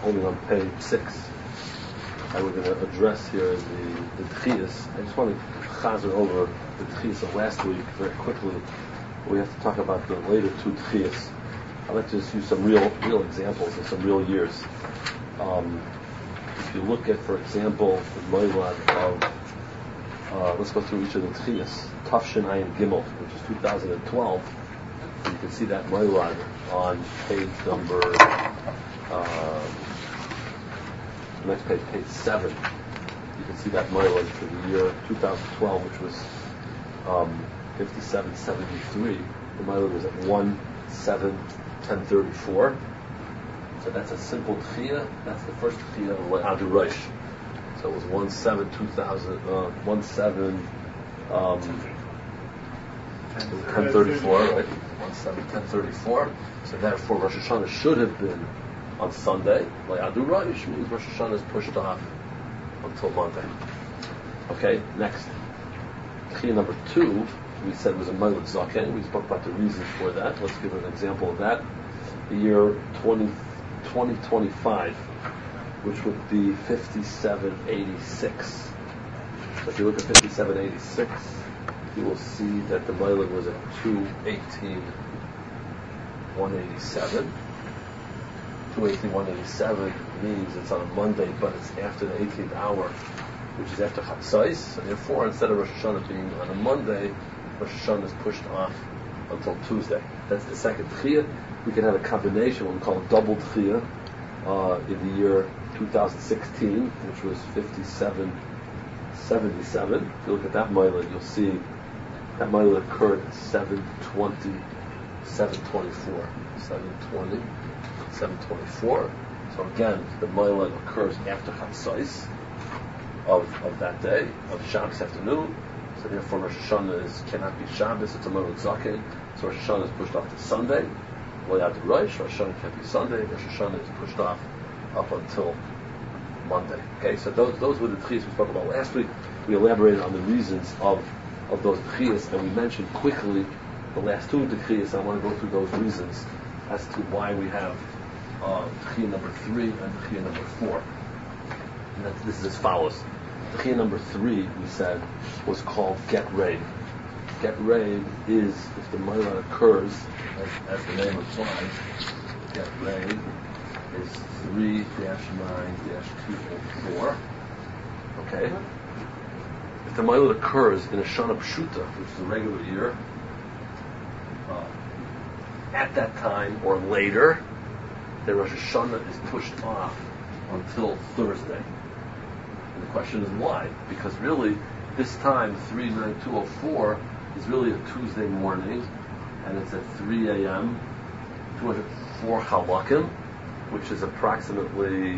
only on page 6. And we're going to address here the Tchiyas. I just want to chazer over the Tchiyas of last week very quickly. We have to talk about the later 2 Tchiyas. I'd like to just use some real examples of some real years. If you look at, for example, the Moilad of, let's go through each of the Tchiyas. Tafshin Ayin Gimel, which is 2012. You can see that Moilad on page number, next page, page 7. You can see that Moilad for the year 2012, which was 5773. The Moilad was at 1/7/1034. So that's a simple Tchiyah. That's the first Tchiyah of Adu Rosh. So it was 1034, right? 1/7/1034. So therefore Rosh Hashanah should have been on Sunday. Adu Rosh means Rosh Hashanah is pushed off until Monday. Okay, next. Tchiyah number 2, we said was a Moilad Zaken. We spoke about the reasons for that. Let's give an example of that. The year 2025, which would be 5786. So if you look at 5786, you will see that the Moilad was at 2/18/187. 2/18/187 means it's on a Monday, but it's after the 18th hour, which is after Chatzos. So therefore, instead of Rosh Hashanah being on a Monday, Rosh Hashanah is pushed off until Tuesday. That's the second Tchiyah. We can have a combination, what we call a double Tchiyah, in the year 2016, which was 5777. If you look at that Moilad, you'll see that Moilad occurred at 724. So again, the Moilad occurs after Chatzos of that day, of Shabbos afternoon. So therefore Rosh Hashanah cannot be Shabbos, it's a Moilad Zaken. So Rosh Hashanah is pushed off to Sunday. Adu Rosh Hashanah can't be Sunday. Rosh Hashanah is pushed off up until Monday. Okay, so those were the Tchiyas we spoke about last week. We elaborated on the reasons of those Tchiyas, and we mentioned quickly the last 2 Tchiyas. I want to go through those reasons as to why we have Tchiyah number 3 and Tchiyah number 4. And this is as follows. Tchiyah number 3, we said, was called Get Raid. Get Raid is, if the Moilad occurs, as the name implies, Get Raid is 3-9-204. Okay? If the Moilad occurs in a Shana Pshuta, which is a regular year, at that time or later, then Rosh Hashanah is pushed off until Thursday. And the question is why? Because really, this time, 3-9-204, is really a Tuesday morning, and it's at 3 a.m., 204 Chalakim, which is approximately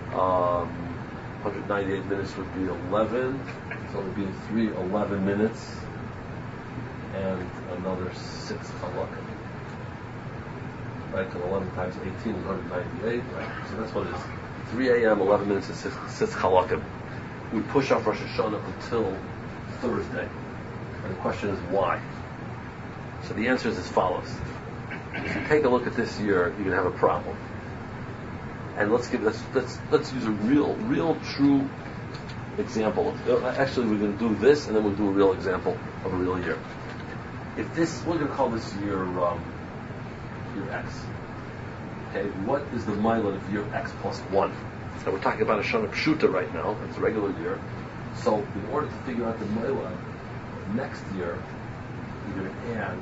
198 minutes would be 11, so it would be 3:11 minutes, and another 6 Chalakim. Right, because 11 times 18 is 198, right? So that's what it is. 3 a.m., 11 minutes, and 6 Chalakim. We push off Rosh Hashanah until Thursday. And the question is why? So the answer is as follows. If you take a look at this year, you're going to have a problem. And let's use a real true example. Actually, we're going to do this, and then we'll do a real example of a real year. If this, we're going to call this year X. Okay, what is the Moilad of year X plus 1? So we're talking about a Shana Pshuta right now. It's a regular year. So in order to figure out the Moilad next year, you're going to add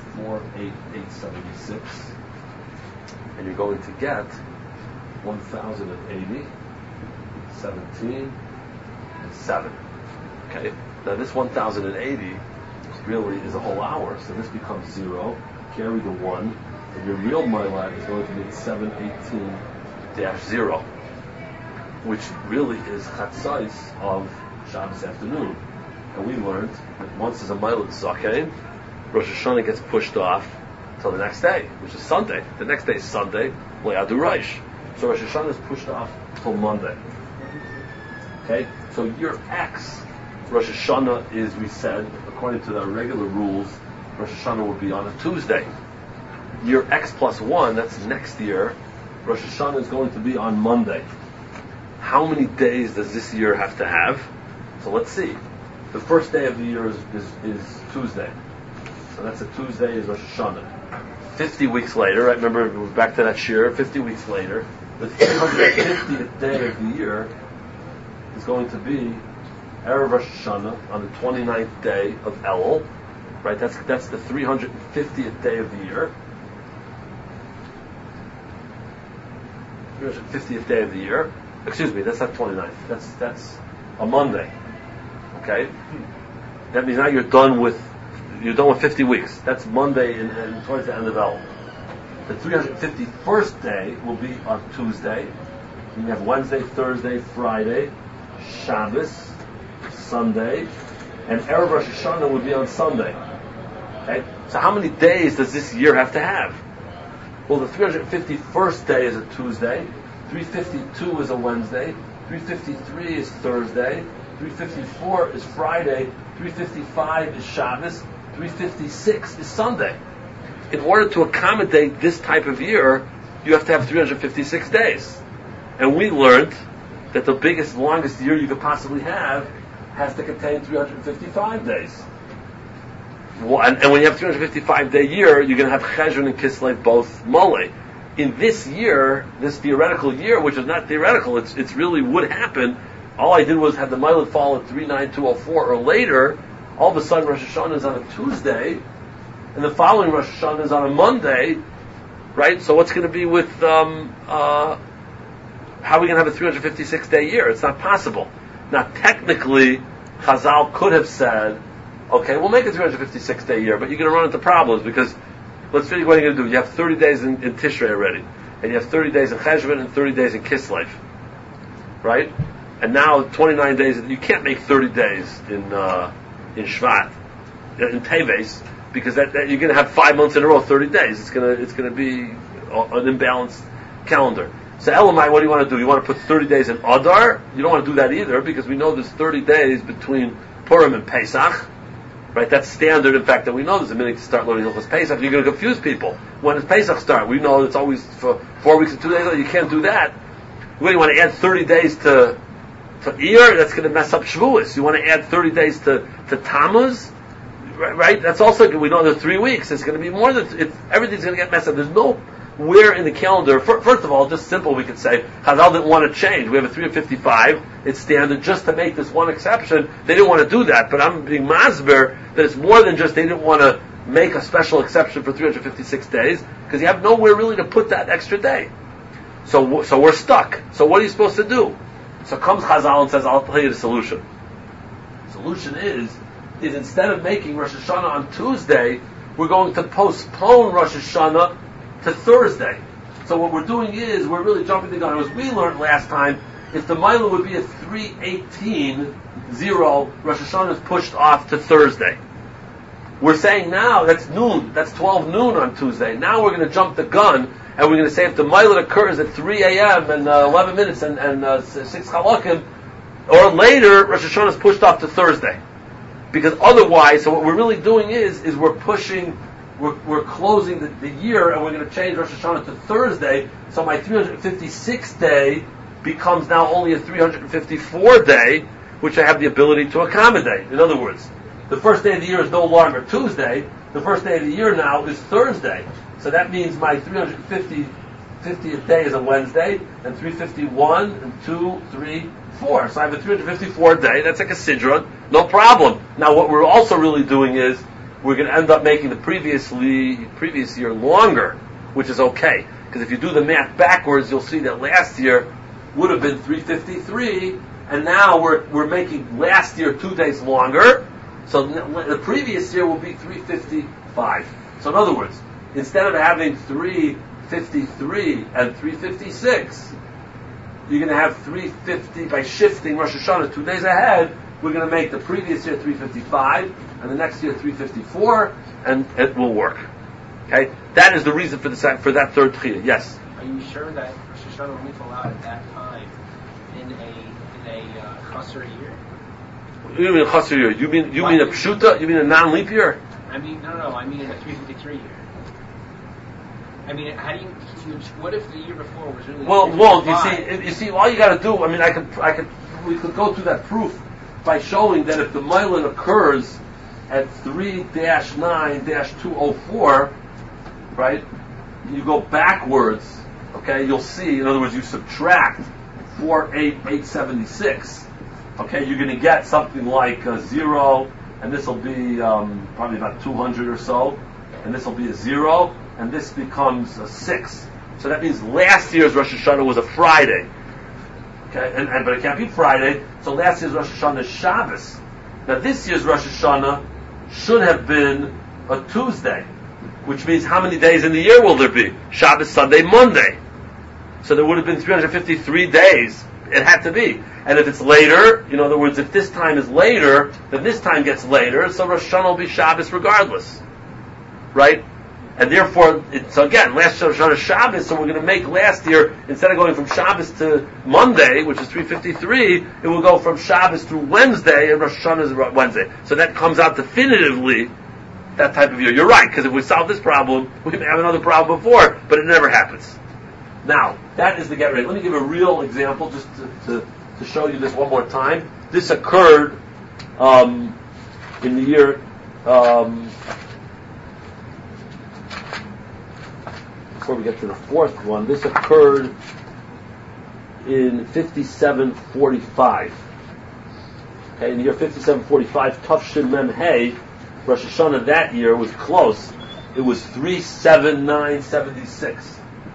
4,876, and you're going to get 1,080, 17, and 7. Okay? Now this 1,080 really is a whole hour, so this becomes 0. Carry the 1, and your real Moilad is going to be 718-0, which really is Chatzos of Shabbos afternoon. And we learned that once there's a Moilad Zaken, Rosh Hashanah gets pushed off till the next day, which is Sunday. The next day is Sunday, Adu Rosh. So Rosh Hashanah is pushed off till Monday. Okay? So year X, Rosh Hashanah is, we said, according to the regular rules, Rosh Hashanah would be on a Tuesday. Year X plus 1, that's next year, Rosh Hashanah is going to be on Monday. How many days does this year have to have? So let's see. The first day of the year is Tuesday. So that's a Tuesday is Rosh Hashanah. 50 weeks later, right? Remember, we're back to that shir. 50 weeks later, the 350th day of the year is going to be Erev Rosh Hashanah on the 29th day of Elul. Right? That's the 350th day of the year. 350th day of the year. Excuse me, that's not 29th. That's a Monday. Okay? That means now you're done with 50 weeks. That's Monday and towards the end of Elul. The 351st day will be on Tuesday. You have Wednesday, Thursday, Friday, Shabbos, Sunday, and Erev Rosh Hashanah would be on Sunday. Okay? So how many days does this year have to have? Well, the 351st day is a Tuesday, 352 is a Wednesday, 353 is Thursday, 354 is Friday, 355 is Shabbos, 356 is Sunday. In order to accommodate this type of year, you have to have 356 days. And we learned that the biggest, longest year you could possibly have has to contain 355 days. Well, and when you have 355-day year, you're going to have Cheshvan and Kislev both Mole. In this year, this theoretical year, which is not theoretical, it's really would happen. All I did was have the Milad fall at 39204 or later. All of a sudden, Rosh Hashanah is on a Tuesday, and the following Rosh Hashanah is on a Monday, right? So what's going to be with how are we going to have a 356-day year? It's not possible. Now, technically, Chazal could have said, okay, we'll make a 356-day year, but you're going to run into problems because let's figure what you're going to do. You have 30 days in Tishrei already, and you have 30 days in Cheshvan and 30 days in Kislev, right? And now 29 days. You can't make 30 days in Shvat, in Teves, because that you're going to have 5 months in a row, 30 days. It's going to be an imbalanced calendar. So Elamai, what do you want to do? You want to put 30 days in Adar? You don't want to do that either, because we know there's 30 days between Purim and Pesach. Right, that's standard. In fact, that we know there's a minute to start learning Hilchos Pesach. You're going to confuse people. When does Pesach start? We know it's always for 4 weeks and 2 days. You can't do that. You want to add 30 days to Iyar? That's going to mess up Shavuos. You want to add 30 days to Tammuz? Right? That's also, we know there's 3 weeks. It's going to be more than, everything's going to get messed up. There's nowhere in the calendar. First of all, just simple, we could say, Chazal didn't want to change. We have a 355. It's standard just to make this one exception. They didn't want to do that, but I'm being masber that it's more than just they didn't want to make a special exception for 356 days, because you have nowhere really to put that extra day. So we're stuck. So what are you supposed to do? So comes Chazal and says, I'll tell you the solution. The solution is instead of making Rosh Hashanah on Tuesday, we're going to postpone Rosh Hashanah to Thursday. So what we're doing is, we're really jumping the gun. As we learned last time, if the Mila would be at 3:18:0, Rosh Hashanah is pushed off to Thursday. We're saying now, that's noon, that's 12 noon on Tuesday. Now we're going to jump the gun, and we're going to say if the Mila occurs at 3 a.m. and 11 minutes and 6 halakim, or later, Rosh Hashanah is pushed off to Thursday. Because otherwise, so what we're really doing is we're pushing, we're closing the year, and we're going to change Rosh Hashanah to Thursday, so my 356th day becomes now only a 354 day, which I have the ability to accommodate. In other words, the first day of the year is no longer Tuesday. The first day of the year now is Thursday. So that means my 350th day is a Wednesday, and 351, and 2, 3, 4. So I have a 354 day. That's like a sidron. No problem. Now what we're also really doing is, we're going to end up making the previous year longer, which is okay. Because if you do the math backwards, you'll see that last year would have been 353, and now we're making last year 2 days longer, so the previous year will be 355. So in other words, instead of having 353 and 356, you're going to have 350, by shifting Rosh Hashanah 2 days ahead, we're going to make the previous year 355, and the next year 354, and it will work. Okay? That is the reason for that third tchiyah. Yes? Are you sure that Rosh Hashanah only fall out at that time in a chasser year? You mean a chasser year? You mean a pshuta? You mean a non-leap year? I mean, no. I mean in a 353 year. I mean, how do you? What if the year before was really? Well, it won't. You see, all you got to do. I mean, we could go through that proof by showing that if the Milan occurs at 3-9-204, right? You go backwards. Okay, you'll see. In other words, you subtract 48876. Okay, you're going to get something like a 0, and this will be probably about 200 or so, and this will be a 0, and this becomes a 6. So that means last year's Rosh Hashanah was a Friday. Okay, but it can't be Friday, so last year's Rosh Hashanah is Shabbos. Now this year's Rosh Hashanah should have been a Tuesday, which means how many days in the year will there be? Shabbos, Sunday, Monday. So there would have been 353 days. It had to be. And if it's later, in other words, if this time is later, then this time gets later, so Rosh Hashanah will be Shabbos regardless. Right? And therefore, so again, last Rosh Hashanah is Shabbos, so we're going to make last year, instead of going from Shabbos to Monday, which is 353, it will go from Shabbos through Wednesday, and Rosh Hashanah is Wednesday. So that comes out definitively, that type of year. You're right, because if we solve this problem, we may have another problem before, but it never happens. Now, that is the get ready. Let me give a real example just to show you this one more time. This occurred in the year before we get to the fourth one, this occurred in 5745. Okay, in the year 5745, Tafshin Mem Hey, Rosh Hashanah that year was close. It was 37976.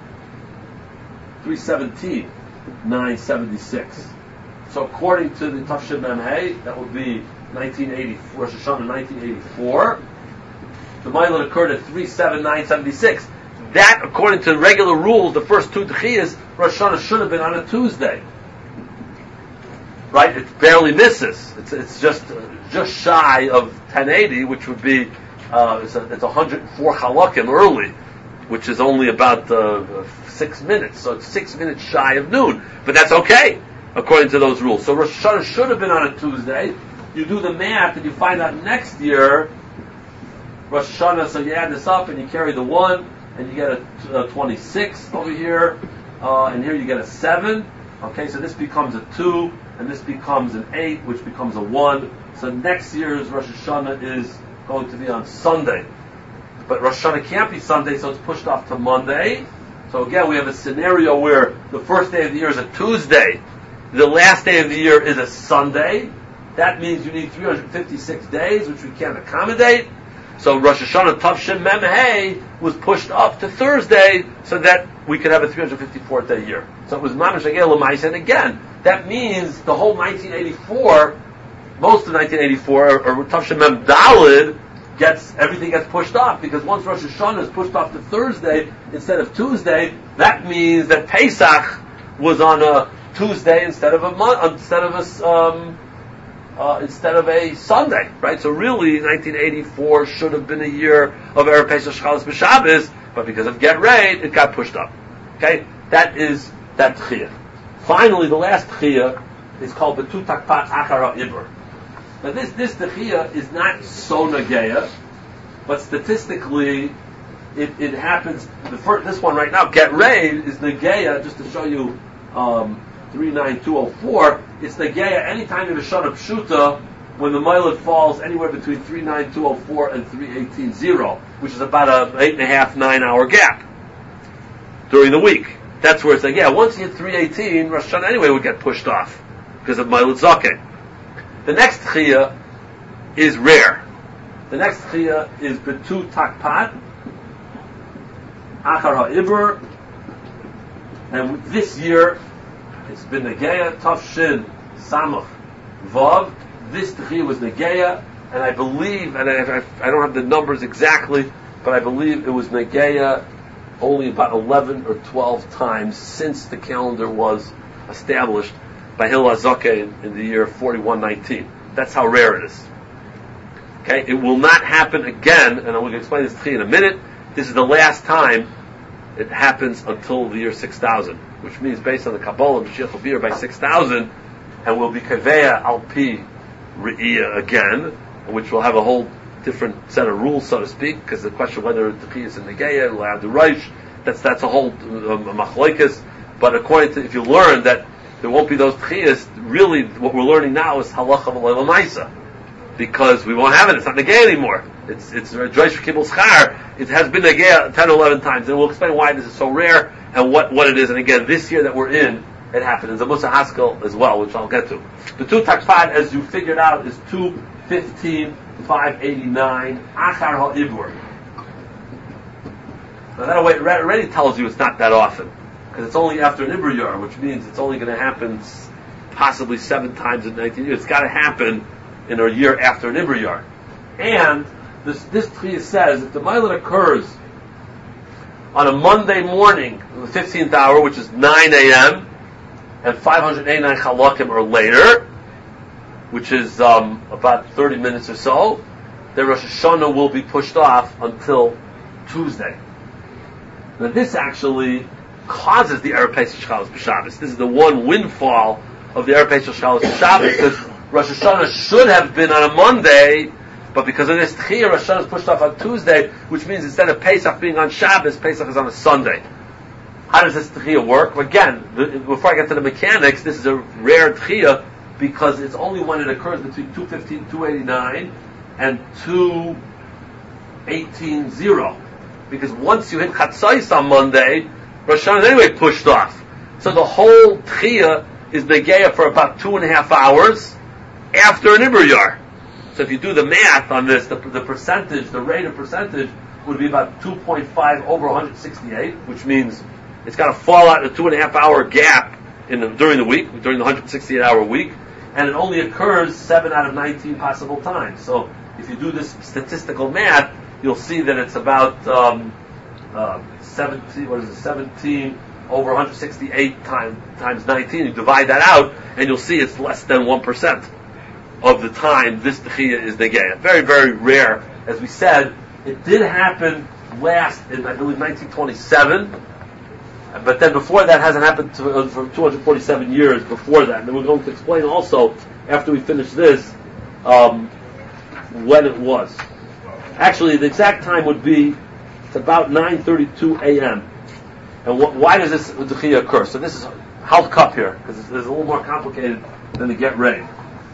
317,976. So according to the Tafshin Mem Hey, that would be 1980, Rosh Hashanah 1984. The Milan occurred at 37976. That, according to regular rules, the first two D'chiyas, Rosh Hashanah should have been on a Tuesday. Right? It barely misses. It's just shy of 1080, which would be it's 104 halakim early, which is only about 6 minutes. So it's 6 minutes shy of noon. But that's okay, according to those rules. So Rosh Hashanah should have been on a Tuesday. You do the math and you find out next year, Rosh Hashanah, so you add this up and you carry the 1, and you get a 26 over here, and here you get a 7. Okay, so this becomes a 2, and this becomes an 8, which becomes a 1. So next year's Rosh Hashanah is going to be on Sunday. But Rosh Hashanah can't be Sunday, so it's pushed off to Monday. So again, we have a scenario where the first day of the year is a Tuesday, the last day of the year is a Sunday. That means you need 356 days, which we can't accommodate. So Rosh Hashanah Tavshin Mem Hey was pushed up to Thursday so that we could have a 354th day year. So it was Mamash Agel L'Mais, and again, that means the whole 1984, most of 1984, or Tavshin Mem Dalid, everything gets pushed off, because once Rosh Hashanah is pushed off to Thursday instead of Tuesday, that means that Pesach was on a Tuesday instead of a Sunday, right? So really, 1984 should have been a year of Erev Pesach Shacharis B'Shabbos, but because of Get Reid, it got pushed up. Okay, that is that Tchiyah. Finally, the last Tchiyah is called Betu Takpat Achara Ibur. Now this Tchiyah is not so Nageya, but statistically, it happens. This one right now, Get Reid, is Nageya. Just to show you, 39204. It's Nageya anytime you have a Shana Pshuta when the Milad falls anywhere between 39204 and 3180, which is about a 8.5-9 hour gap during the week. That's where it's Nageya. Once you hit 318, Rosh Hashanah anyway would get pushed off because of Milad Zakeh. The next Tchiyah is rare. The next Tchiyah is Betu Takpat Achar HaIbur, and this year it's been Nageya Tafshin Samach Vav. This Tchiyah was Nageya, and I believe, and I don't have the numbers exactly, but I believe it was Nageya only about 11 or 12 times since the calendar was established by Hillel HaZakeh in the year 4119. That's how rare it is. Okay, it will not happen again, and I'm going to explain this Tchiyah in a minute. This is the last time it happens until the year 6000, which means based on the Kabbalah, Mashiach will be here by 6000, and will be Kaveya Al-Pi Re'iyah again, which will have a whole different set of rules, so to speak, because the question of whether the Pi is in Nageya, will have the Reish, That's a whole machlokes. But according to, if you learn that there won't be those tchiyas, really what we're learning now is halacha v'lo maisa, because we won't have it. It's not negay anymore. It's dreish kibbul schar. It has been negay 10 or 11 times, and we'll explain why this is so rare and what it is. And again, this year that we're in, it happened in Zamusa Haskell as well, which I'll get to. The two takfad, as you figured out, is 2:15,589 achar ha'ibur. Now that already tells you it's not that often, because it's only after an Ibur Yar, which means it's only going to happen possibly 7 times in 19 years. It's got to happen in a year after an Ibur Yar. And this Tchiyah says, if the Ma'ilad occurs on a Monday morning, the 15th hour, which is 9 a.m., and 589 Chalakim or later, which is about 30 minutes or so, then Rosh Hashanah will be pushed off until Tuesday. Now this actually causes the Erev Pesach Shacharis B'Shabbos. This is the one windfall of the Erev Pesach Shacharis B'Shabbos, because Rosh Hashanah should have been on a Monday, but because of this Tchiyah, Rosh Hashanah is pushed off on Tuesday, which means instead of Pesach being on Shabbos, Pesach is on a Sunday. How does this Tchiyah work? Well, again, before I get to the mechanics, this is a rare Tchiyah, because it's only when it occurs between 2:15, 2:89, and 2:18:0. Because once you hit Chatzos on Monday, Rosh Hashanah is anyway pushed off. So the whole Tchiyah is Negeya for about 2.5 hours after an Ibur Yar. So if you do the math on this, the percentage, the rate of percentage would be about 2.5 over 168, which means it's got to fall out in a 2.5 hour gap during the week, during the 168 hour week, and it only occurs 7 out of 19 possible times. So if you do this statistical math, you'll see that it's about 17 over 168 times 19. You divide that out, and you'll see it's less than 1% of the time this Tchiyah is Negeya. Very, very rare. As we said, it did happen last in, I believe, 1927, but then before that hasn't happened for 247 years before that. And then we're going to explain also, after we finish this, when it was. Actually, the exact time would be, it's about 9:32 a.m. And why does this Tchiyah occur? So this is Halt Cup here, because it's a little more complicated than the Get Ready.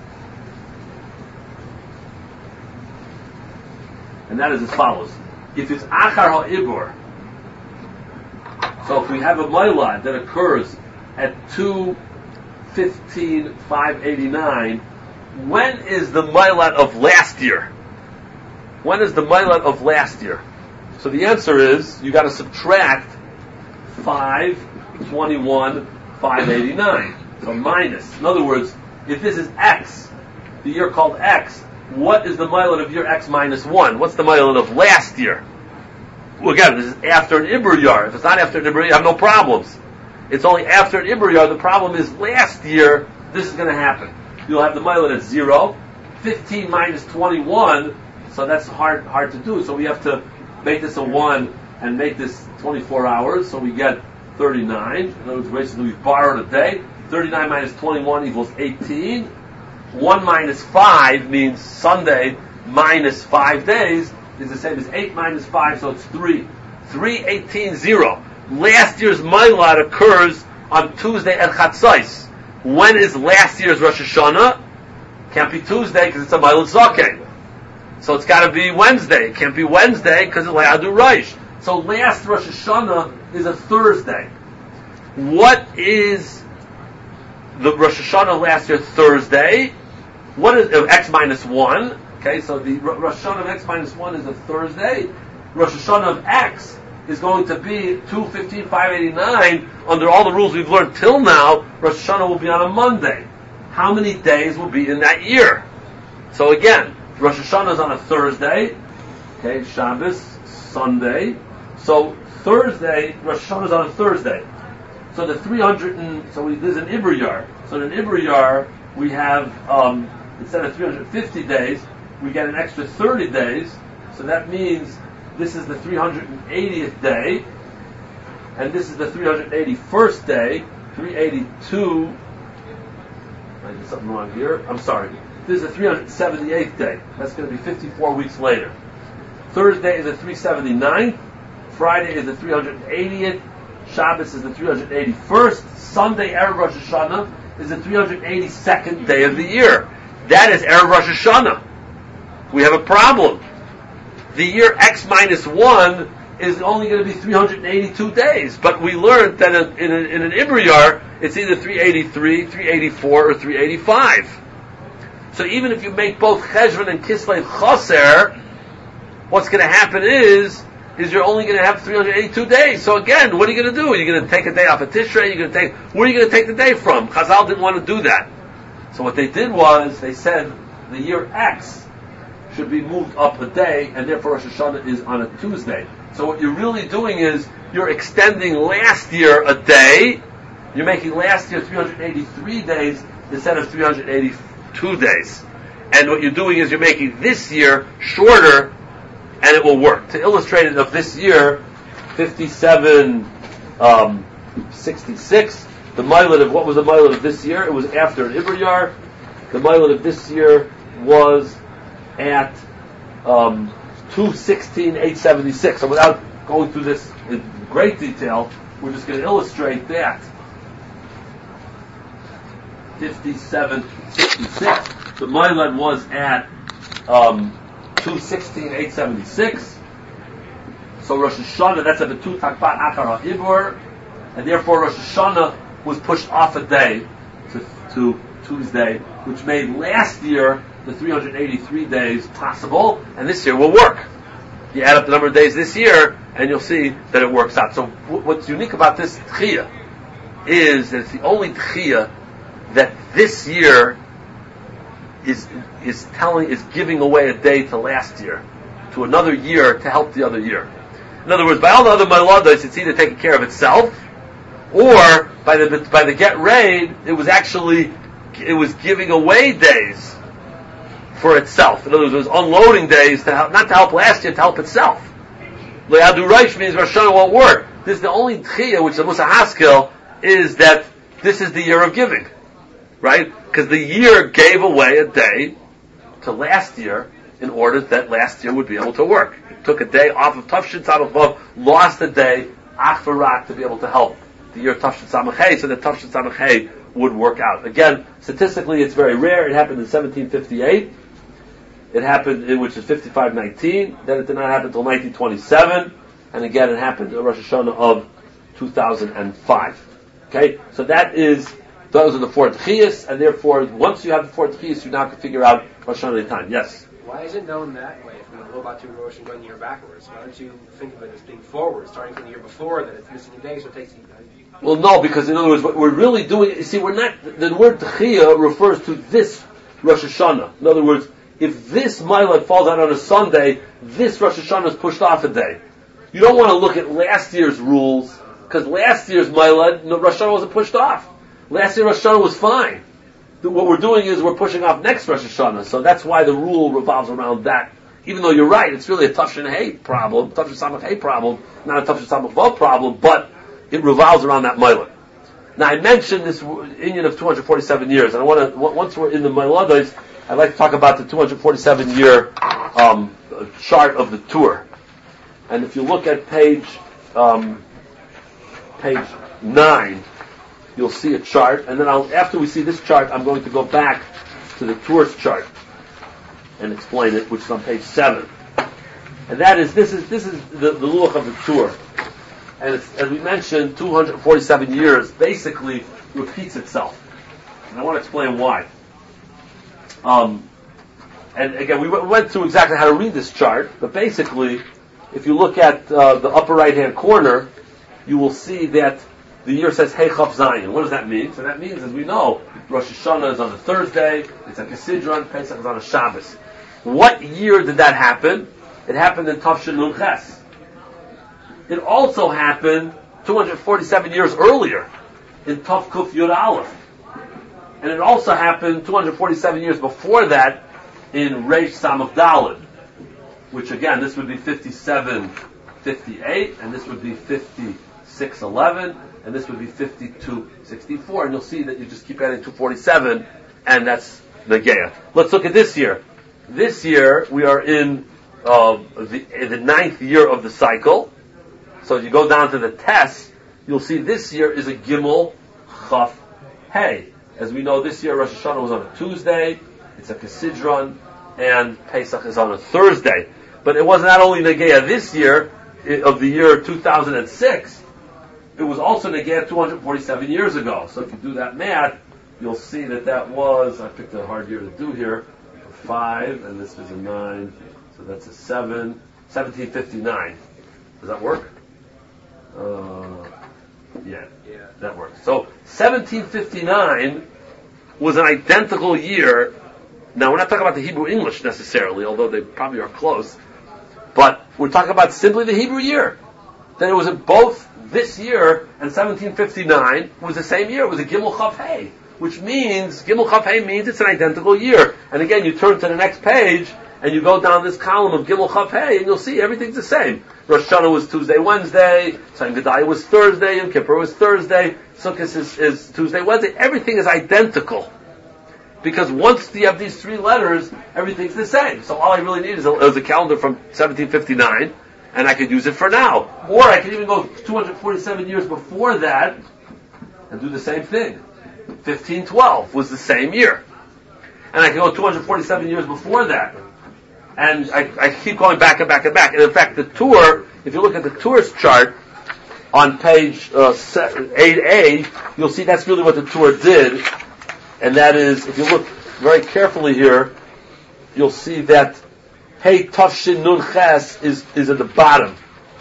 And that is as follows. If it's Achar HaIbur, so if we have a Mailad that occurs at 2:15,589, when is the Mailad of last year? When is the Mailad of last year? So the answer is, you got to subtract 521, 589. So minus. In other words, if this is X, the year called X, what is the Mailad of year X minus 1? What's the Mailad of last year? Well, again, this is after an Ibur Yar. If it's not after an Ibur Yar, you have no problems. It's only after an Ibur Yar. The problem is last year, this is going to happen. You'll have the Mailad at 0, 15 minus 21, so that's hard to do. So we have to make this a 1 and make this 24 hours, so we get 39. In other words, basically we've borrowed a day. 39 minus 21 equals 18. 1 minus 5 means Sunday minus 5 days is the same as 8 minus 5, so it's 3. 3:18:0. Last year's Mailad occurs on Tuesday at Chatzos. When is last year's Rosh Hashanah? Can't be Tuesday because it's a Mailad Zakeh. So it's got to be Wednesday. It can't be Wednesday because it's Le'adu Reish. So last Rosh Hashanah is a Thursday. What is the Rosh Hashanah last year Thursday? What is X minus 1? Okay, so the Rosh Hashanah of X minus 1 is a Thursday. Rosh Hashanah of X is going to be 2:15,589. Under all the rules we've learned till now, Rosh Hashanah will be on a Monday. How many days will be in that year? So again, Rosh Hashanah is on a Thursday. Okay, Shabbos, Sunday. So Thursday, Rosh Hashanah is on a Thursday. So the 300 there's an Ibur Yar. So in an Ibur Yar, we have, instead of 350 days, we get an extra 30 days. So that means this is the 380th day, and this is the 381st day, 382. I did something wrong here. I'm sorry. This is the 378th day. That's going to be 54 weeks later. Thursday is the 379th, Friday is the 380th, Shabbos is the 381st, Sunday, Erev Rosh Hashanah, is the 382nd day of the year. That is Erev Rosh Hashanah. We have a problem. The year X minus 1 is only going to be 382 days, but we learned that in an Ibriyar, it's either 383, 384, or 385. So even if you make both Cheshvan and Kislev Chaser, what's going to happen is you're only going to have 382 days. So again, what are you going to do? Are you going to take a day off of Tishrei? Where are you going to take the day from? Chazal didn't want to do that. So what they did was, they said the year X should be moved up a day, and therefore Rosh Hashanah is on a Tuesday. So what you're really doing is, you're extending last year a day, you're making last year 383 days instead of 382 days. And what you're doing is you're making this year shorter, and it will work. To illustrate it, of this year, 5766, the Mailad of, what was the Mailad of this year? It was after an Ibriyar. The Mailad of this year was at 216,876. So without going through this in great detail, we're just going to illustrate that. 5766. The Mailad was at 216,876. So Rosh Hashanah, that's at the 2 Takbat Achar HaIbur, and therefore Rosh Hashanah was pushed off a day to Tuesday, which made last year the 383 days possible, and this year will work. You add up the number of days this year, and you'll see that it works out. So what's unique about this Tchiyah is that it's the only Tchiyah that this year is giving away a day to last year, to another year to help the other year. In other words, by all the other Mailadas, it's either taking care of itself, or by the Get Raid, it was giving away days for itself. In other words, it was unloading days to help, not to help last year, to help itself. Le'adu Reish means Rosh Hashanah won't work. This is the only Tchiyah, which is the Musa Haskell, is that this is the year of giving. Right? Because the year gave away a day to last year in order that last year would be able to work. It took a day off of Tafshin Samach, lost a day, Achvarak, to be able to help the year Tafshin Samach Hey, so that Tafshin Samach Hey would work out. Again, statistically it's very rare. It happened in 1758. It happened, which is 5519. Then it did not happen until 1927. And again, it happened in Rosh Hashanah of 2005. Okay? So those are the 4 Tchiyas, and therefore, once you have the 4 Tchiyas, you now can figure out Rosh Hashanah time. Yes? Why is it known that way, from the Lobatu Rosh and going the year backwards? Why don't you think of it as being forward, starting from the year before, that it's missing a day, so it takes you... Well, no, because in other words, what we're really doing, you see, the word Tchiyah refers to this Rosh Hashanah. In other words, if this Mailad falls out on a Sunday, this Rosh Hashanah is pushed off a day. You don't want to look at last year's rules, because last year's Mailad, Rosh Hashanah wasn't pushed off. Last year Rosh Hashanah was fine. What we're doing is we're pushing off next Rosh Hashanah, so that's why the rule revolves around that. Even though you're right, it's really a Tafshin Hey problem, Tafshin Samach Hey problem, not a Tafshin Samach Vav problem, but it revolves around that Mailad. Now I mentioned this Inyan of 247 years, and I want to, once we're in the Mailadas, I'd like to talk about the 247 year chart of the tour. And if you look at page 9, you'll see a chart, and then after we see this chart, I'm going to go back to the tour's chart and explain it, which is on page 7. And that is, this is the Luach of the tour. And it's, as we mentioned, 247 years basically repeats itself. And I want to explain why. And again, we went through exactly how to read this chart, but basically, if you look at the upper right-hand corner, you will see that the year says Hey Chav Zayin. What does that mean? So that means, as we know, Rosh Hashanah is on a Thursday, it's a Kesidron, Pesach is on a Shabbos. What year did that happen? It happened in Tafshin Nun Ches. It also happened 247 years earlier in Tav Kuf Yud Aleph. And it also happened 247 years before that in Reish Samach Daled, which again, this would be 5758, and this would be 5611, and this would be 5264, and you'll see that you just keep adding 247, and that's the Geah. Let's look at this year. This year, we are in the 9th year of the cycle, So if you go down to the test, you'll see this year is a Gimel Chaf Hey. As we know, this year Rosh Hashanah was on a Tuesday, it's a Kesidron, and Pesach is on a Thursday. But it was not only Negeah this year, of the year 2006, it was also Negeah 247 years ago. So if you do that math, you'll see that was, I picked a hard year to do here, 5, and this was a 9, so that's a 7, 1759. Does that work? Yeah, that works. So 1759 was an identical year. Now we're not talking about the Hebrew English necessarily, although they probably are close. But we're talking about simply the Hebrew year. That it was both this year and 1759 was the same year. It was a Gimel Chaf Hey, which means Gimel Chaf Hey means it's an identical year. And again, you turn to the next page and you go down this column of Gimel Chaf Hey, and you'll see everything's the same. Rosh Hashanah was Tuesday, Wednesday. Tzayim Gedaliah was Thursday. Yom Kippur was Thursday. Sukkot is Tuesday, Wednesday. Everything is identical. Because once you have these 3 letters, everything's the same. So all I really need is a calendar from 1759, and I could use it for now. Or I could even go 247 years before that and do the same thing. 1512 was the same year. And I could go 247 years before that. And I keep going back and back and back. And in fact, the tour, if you look at the tour's chart on page 8A, you'll see that's really what the tour did. And that is, if you look very carefully here, you'll see that Hey Tafshin Nun Ches is at the bottom.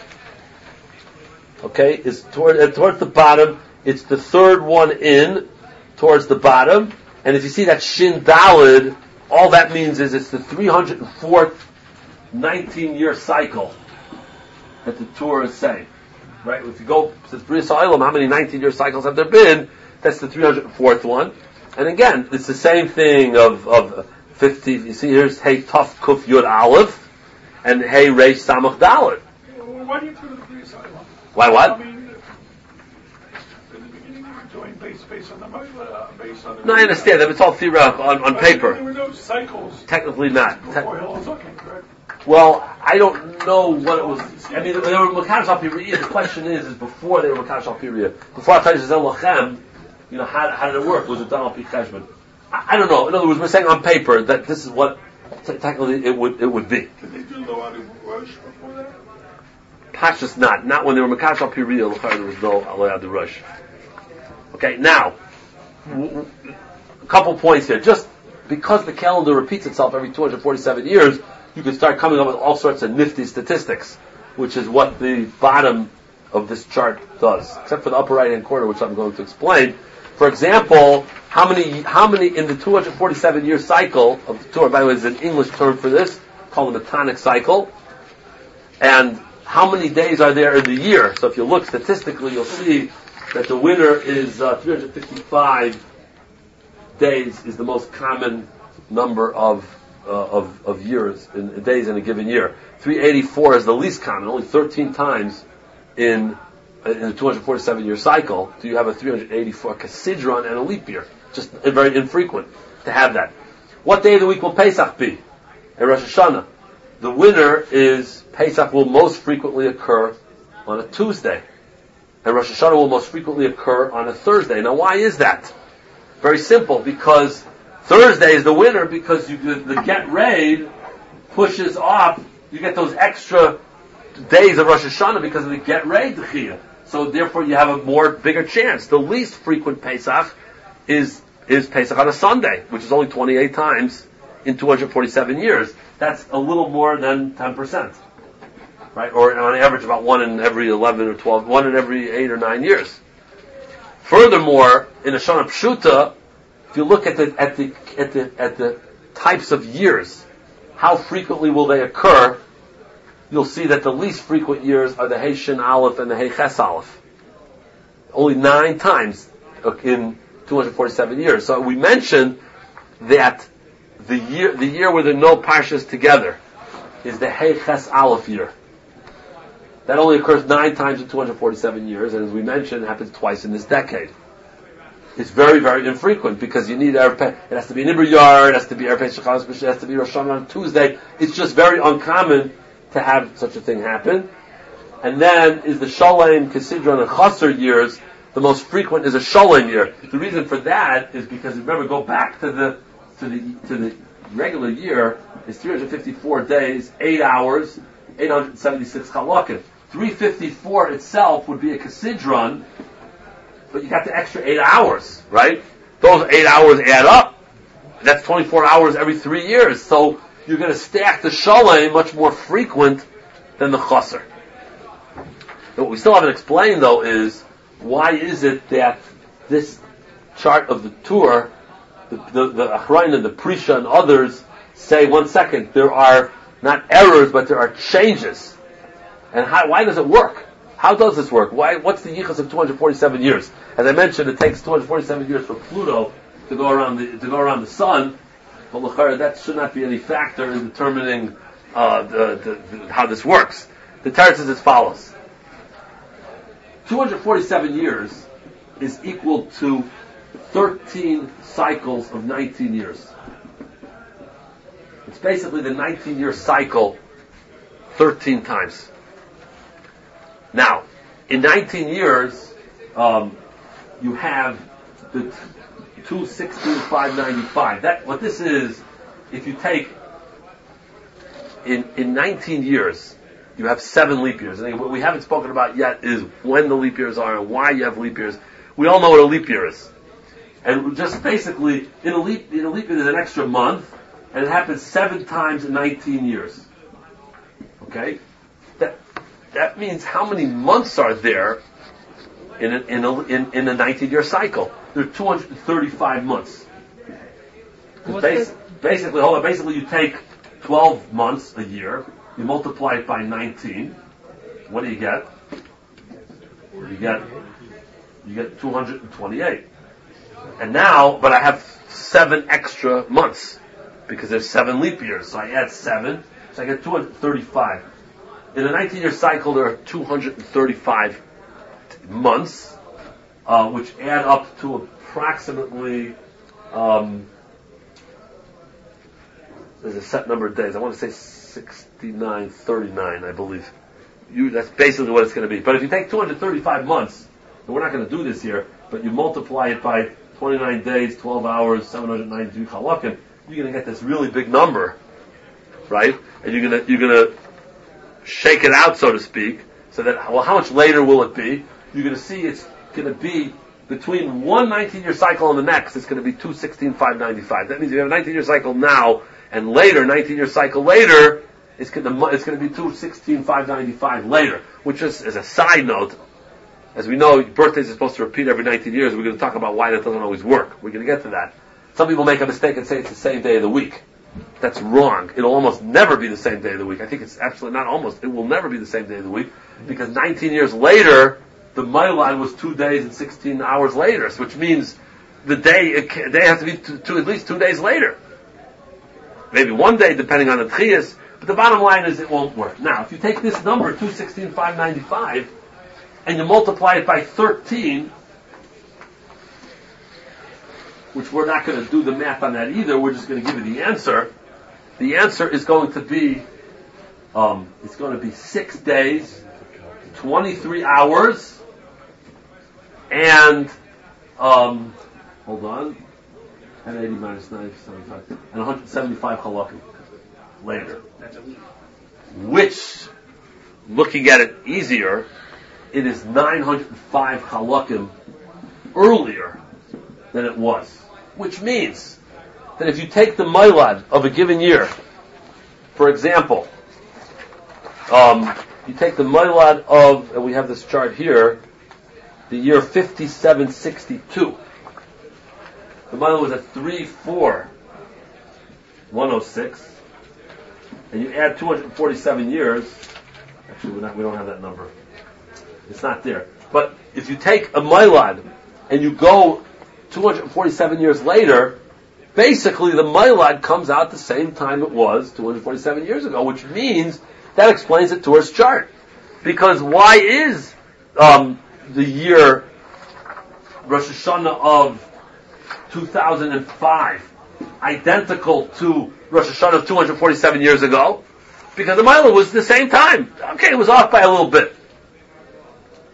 Okay? Is towards the bottom. It's the third one in, towards the bottom. And if you see that Shin Dalid, all that means is it's the 304th 19-year cycle that the tour is saying. Right? If you go to Bris Ha'olam, how many 19-year cycles have there been? That's the 304th one. And again, it's the same thing of 50. You see, here's Hey Tuf Kuf Yud Aleph and Hey Reish Samach Daled. Well, why do you throw the Bris Ha'olam? Why what? I mean, in the beginning you were doing based on the. No, I understand that. It's all theory on paper. There were no cycles. Technically not. Before Hillel Zucking, correct? Well, I don't know what it was. I mean, they were Makadosh Al Piriyah. The question is before they were Makadosh Al Piriyah, before Atayish Zel Lachem, how did it work? Was it done on Pi Cheshbon? I don't know. In other words, we're saying on paper that this is what technically it would be. Did they do Lo'adu Rosh before that? Pashas not when they were Makadosh Al Piriyah. There was no Lo'adu Rosh. Okay, now a couple points here. Just because the calendar repeats itself every 247 years, you can start coming up with all sorts of nifty statistics, which is what the bottom of this chart does, except for the upper right-hand corner, which I'm going to explain. For example, how many in the 247-year cycle of the tour, by the way, is an English term for this, called the Metonic cycle, and how many days are there in the year? So if you look statistically, you'll see that the winter is 355 days is the most common number of years, in days in a given year. 384 is the least common, only 13 times in a 247-year cycle do you have a 384 Kesidron and a leap year. Just very infrequent to have that. What day of the week will Pesach be? At Rosh Hashanah. The winner is Pesach will most frequently occur on a Tuesday. And Rosh Hashanah will most frequently occur on a Thursday. Now why is that? Very simple, because Thursday is the winner because the Get Raid pushes off, you get those extra days of Rosh Hashanah because of the Get Raid D'chiyah. So therefore you have a bigger chance. The least frequent Pesach is Pesach on a Sunday, which is only 28 times in 247 years. That's a little more than 10%. Right? Or on average about 1 in every 11 or 12, 1 in every 8 or 9 years. Furthermore, in a Shana Pshuta, if you look at the types of years, how frequently will they occur? You'll see that the least frequent years are the Hey Shin Aleph and the Hey Ches Aleph. Only 9 times in 247 years. So we mentioned that the year where there are no parshas together is the Hey Ches Aleph year. That only occurs 9 times in 247 years, and as we mentioned, it happens twice in this decade. It's very, very infrequent because you need it has to be an Ibr Yar, it has to be Erev Pesach, it has to be Rosh Hashanah on Tuesday. It's just very uncommon to have such a thing happen. and then is the Shalem, Kesidron, and Chaser years. The most frequent is a Shalem year. The reason for that is because, remember, go back to the regular year is 354 days, 8 hours, 876 halakim. 354 itself would be a Kesidron, but you got the extra 8 hours, right? Those 8 hours add up. That's 24 hours every 3 years. So you're going to stack the Shalem much more frequent than the Chaser. What we still haven't explained, though, is why is it that this chart of the tour, the Achrayim, the Prisha, and others say, 1 second, there are not errors, but there are changes. And why does it work? How does this work? What's the yichus of 247 years? As I mentioned, it takes 247 years for Pluto to go around the sun. But l'chara, that should not be any factor in determining how this works. The teretz is as follows: 247 years is equal to 13 cycles of 19 years. It's basically the 19-year cycle 13 times. Now, in 19 years, you have the 216,595. What this is, if you take in 19 years, you have 7 leap years. And what we haven't spoken about yet is when the leap years are and why you have leap years. We all know what a leap year is. And just basically, in a leap year, there's an extra month, and it happens 7 times in 19 years. Okay? That means how many months are there in a 19-year cycle? There are 235 months. Basically, you take 12 months a year, you multiply it by 19. What do you get? You get 228. And now, but I have 7 extra months because there's 7 leap years. So I add 7, so I get 235. In a 19-year cycle, there are 235 months, which add up to approximately, there's a set number of days. I want to say 6939, I believe. That's basically what it's going to be. But if you take 235 months, and we're not going to do this here, but you multiply it by 29 days, 12 hours, 792 halakim, you're going to get this really big number, right? And you're going to shake it out, so to speak, so that, well, how much later will it be? You're going to see it's going to be between one 19-year cycle and the next, it's going to be 216,595. That means if you have a 19-year cycle now, and later, 19-year cycle later, it's going to be 216,595 later, which is, as a side note, as we know, birthdays are supposed to repeat every 19 years. We're going to talk about why that doesn't always work. We're going to get to that. Some people make a mistake and say it's the same day of the week. That's wrong. It'll almost never be the same day of the week. I think it's absolutely not almost. It will never be the same day of the week because 19 years later, the Mailad was 2 days and 16 hours later, which means the day has to be at least 2 days later. Maybe 1 day, depending on the Tchiyas. But the bottom line is it won't work. Now, if you take this number, 216,595, and you multiply it by 13, which we're not going to do the math on that either, we're just going to give you the answer. The answer is going to be, it's going to be 6 days, 23 hours, and, hold on, 1080 minus 975, and 175 halakim later. That's a week. Which, looking at it easier, it is 905 halakim earlier than it was. Which means that if you take the Mailad of a given year, for example, you take the Mailad of, and we have this chart here, the year 5762. The Mailad was at 34106, and you add 247 years. Actually, we don't have that number. It's not there. But if you take a Mailad and you go 247 years later, basically the Mailad comes out the same time it was 247 years ago, which means that explains the Torah's chart. Because why is the year Rosh Hashanah of 2005 identical to Rosh Hashanah of 247 years ago? Because the Mailad was the same time. Okay, it was off by a little bit.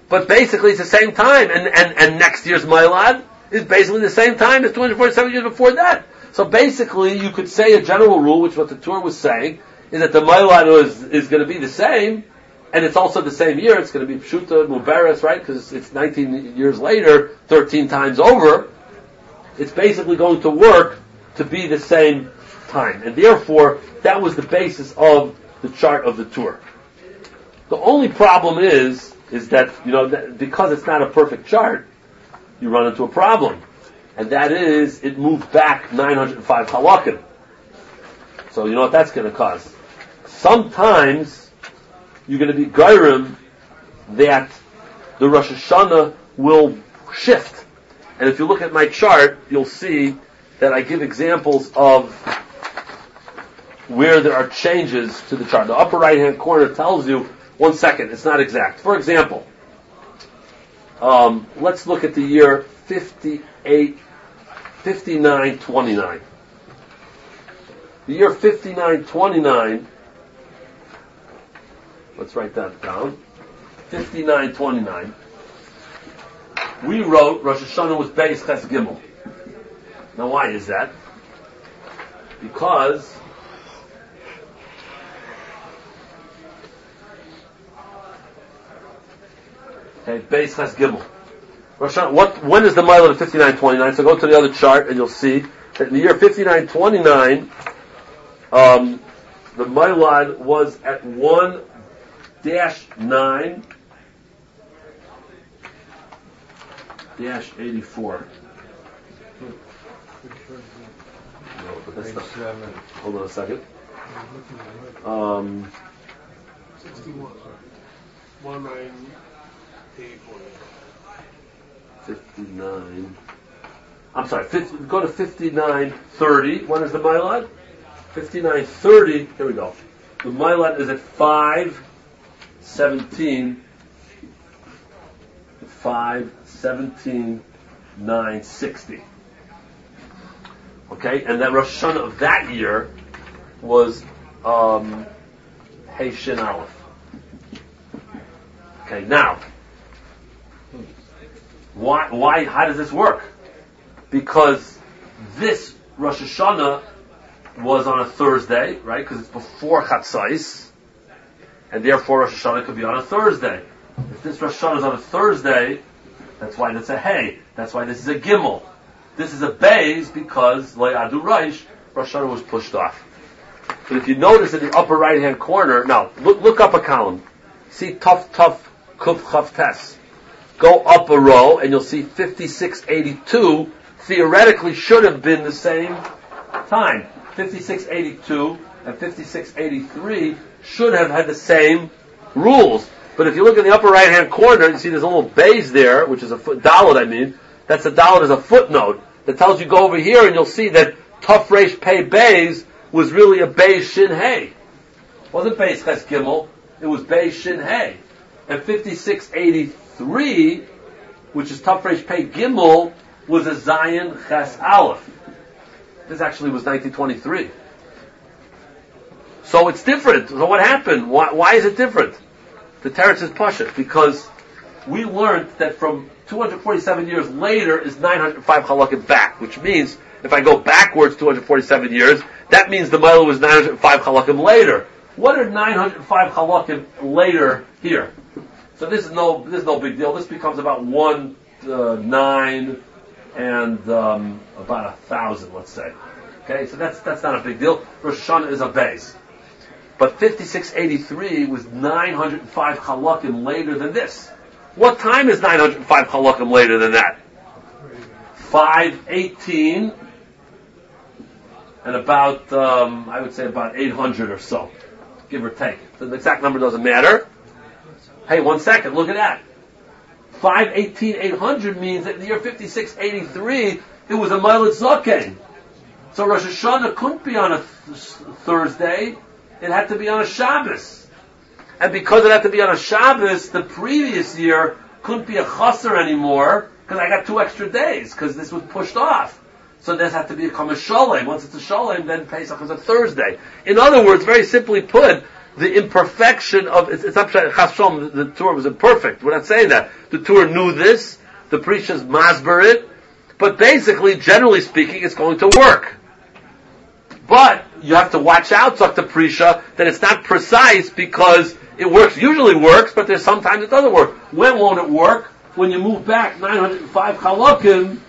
but basically it's the same time, and next year's Milad is basically the same time as 247 years before that. So basically, you could say a general rule, which what the Torah was saying, is that the Milad is going to be the same, and it's also the same year. It's going to be Pshuta Mubarak, right? Because it's 19 years later, 13 times over. It's basically going to work to be the same time, and therefore that was the basis of the chart of the Torah. The only problem is that because it's not a perfect chart, you run into a problem, and that is it moved back 905 halakim. So you know what that's going to cause? Sometimes you're going to be gairim that the Rosh Hashanah will shift. And if you look at my chart, you'll see that I give examples of where there are changes to the chart. The upper right-hand corner tells you, one second, it's not exact. For example, let's look at the year 5929. The year 5929, let's write that down. 5929. We wrote Rosh Hashanah was Beis Ches Gimel. Now why is that? Because Beis Ches Gimel. Rosh Hashanah, when is the Milad of 5929? So go to the other chart and you'll see that in the year 5929, the Milad was at 1-9-84. No, but that's not. Hold on a second. 61. 1984. 59. I'm sorry. Go to 5930. When is the Milad? 5930. Here we go. The Milad is at 5/17. 5/17/960. Okay, and that Rosh Hashanah of that year was Hey Shin Aleph. Okay, now, why? How does this work? Because this Rosh Hashanah was on a Thursday, right? Because it's before Chatzais, and therefore Rosh Hashanah could be on a Thursday. If this Rosh Hashanah is on a Thursday, that's why that's a Hey. That's why this is a Gimel. This is a Beis because Le'adu Reish, Rosh Hashanah was pushed off. But if you notice in the upper right hand corner, now look up a column. See Tuf Kuf Chav Tes. Go up a row and you'll see 5682 theoretically should have been the same time. 5682 and 5683 should have had the same rules. But if you look in the upper right hand corner, you see there's a little Beis there, which is a Dalet, I mean. That's a Dalet as a footnote that tells you go over here and you'll see that Tuf Reish Pei Beis was really a Beis Shin Hey. It wasn't Beis Ches Gimel, it was Beis Shin Hey. And 5683, which is Tuf Reish Pei Gimel, was a Zayin Ches Aleph. This actually was 1923. So it's different. So what happened? Why is it different? The Teretz is Pasha, because we learned that from 247 years later is 905 halakim back, which means if I go backwards 247 years, that means the Milad was 905 halakim later. What are 905 halakim later here? So this is no big deal. This becomes about 9 and about 1,000, let's say. Okay, so that's not a big deal. Rosh Hashanah is a Beis. But 5683 was 905 halakim later than this. What time is 905 halakim later than that? 518 and about, I would say about 800 or so, give or take. The exact number doesn't matter. Hey, 1 second, look at that. 518, 800 means that in the year 5683, it was a Milad Zokein. So Rosh Hashanah couldn't be on a Thursday, it had to be on a Shabbos. And because it had to be on a Shabbos, the previous year couldn't be a Chasser anymore, because I got 2 extra days, because this was pushed off. So this had to become a Sholem. Once it's a Sholem, then Pesach is a Thursday. In other words, very simply put, the imperfection of, it's not Chas Shalom, the Torah was imperfect. We're not saying that. The Torah knew this, the Prisha's masber it, but basically, generally speaking, it's going to work. But you have to watch out, Dr. Prisha, that it's not precise because it usually works, but there's sometimes it doesn't work. When won't it work? When you move back 905 chalakim,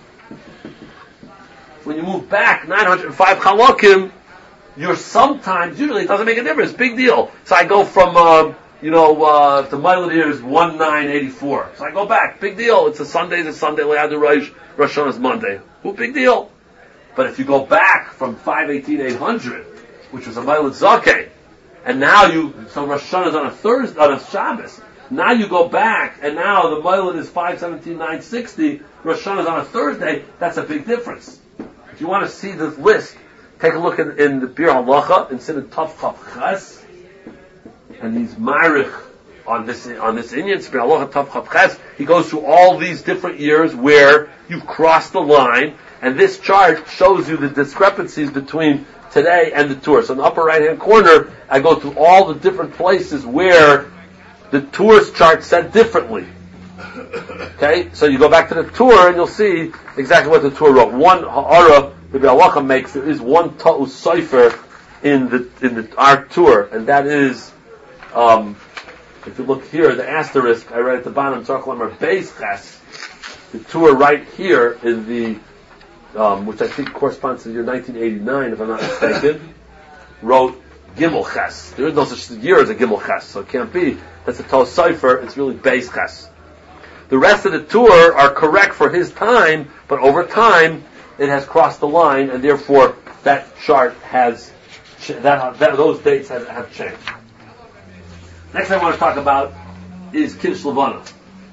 you're sometimes, usually it doesn't make a difference, big deal. So I go from, the Milad here is 1984. So I go back, big deal. It's a Sunday, Le'ad Rosh Hashanah is Monday. Well, big deal. But if you go back from 518-800, which was a Milad Zakeh, and now so Rosh Hashanah is on a Thursday, on a Shabbos, now you go back, and now the Milad is 517-960, Rosh Hashanah is on a Thursday, that's a big difference. If you want to see this list, take a look in the Bir Halacha, in Sinat Tav Chav Ches, and he's Marich on this Inyan, Bir Halacha Tav Chav Ches, he goes through all these different years where you've crossed the line, and this chart shows you the discrepancies between today and the tour. So in the upper right-hand corner, I go through all the different places where the tour's chart said differently. Okay? So you go back to the tour and you'll see exactly what the tour wrote. One ha'ara the Halacha makes, there is one ta'us sofer in our tour, and that is, if you look here, the asterisk, I write at the bottom, Tzarech Lamar Beis Ches, the tour right here in the, which I think corresponds to the year 1989, if I'm not mistaken, wrote Gimel Ches. There is no such year as a Gimel Ches, so it can't be. That's a Ta'us Sofer, it's really Beis Ches. The rest of the tour are correct for his time, but over time, it has crossed the line, and therefore, that chart has, those dates have changed. Next I want to talk about is Kiddush Levana.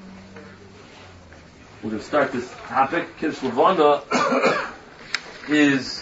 We're going to start this topic. Kiddush Levana is,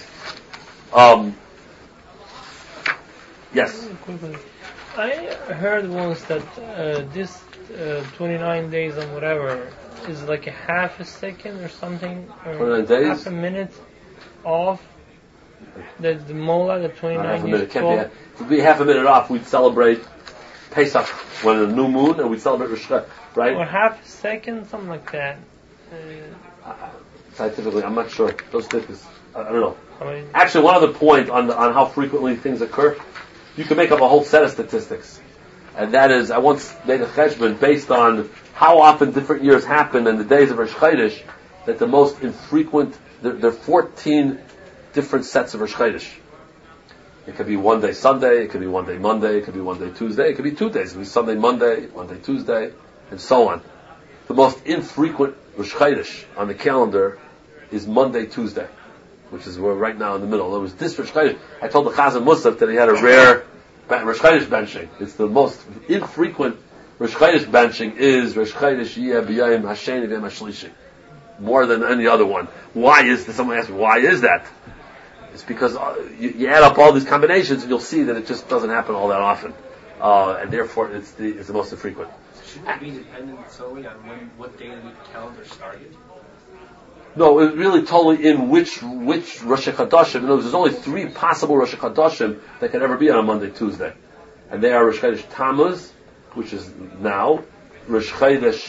yes. I heard once that this 29 days or whatever is like a half a second or something, or 29 days? half a minute off. The mola, the 29 half a days. minute. Can't be, if it would be half a minute off, we'd celebrate Pesach when the new moon, and we'd celebrate Rosh Hashanah, right? Or half a second, something like that. Scientifically, I'm not sure. Those statistics, I don't know. I mean, Actually, one other point on how frequently things occur, you can make up a whole set of statistics. And that is, I once made a cheshbon based on how often different years happen in the days of Rosh Chodesh, that the most infrequent, there are 14 different sets of Rosh Chodesh. It could be one day Sunday, it could be one day Monday, it could be one day Tuesday, it could be 2 days, it could be Sunday, Monday, Monday, Tuesday, and so on. The most infrequent Rosh Chodesh on the calendar is Monday, Tuesday, which is we're right now in the middle. There was this Rosh Chodesh. I told the Chazan Musaf that he had a rare Rosh Chodesh benching. It's the most infrequent Rosh Chodesh benching is Rosh Chodesh Yeh B'Yayim Hasheni V'Yem Hashlishi, more than any other one. Why is this? Someone asked me, why is that? It's because you add up all these combinations and you'll see that it just doesn't happen all that often, and therefore it's the most infrequent. Shouldn't it be dependent solely on what day of the week the calendar started? No, it's really totally in which Rosh Chodeshim. In other words, there's only 3 possible Rosh Chodeshim that can ever be on a Monday, Tuesday. And they are Rosh Chodesh Tammuz, which is now, Rosh Chodesh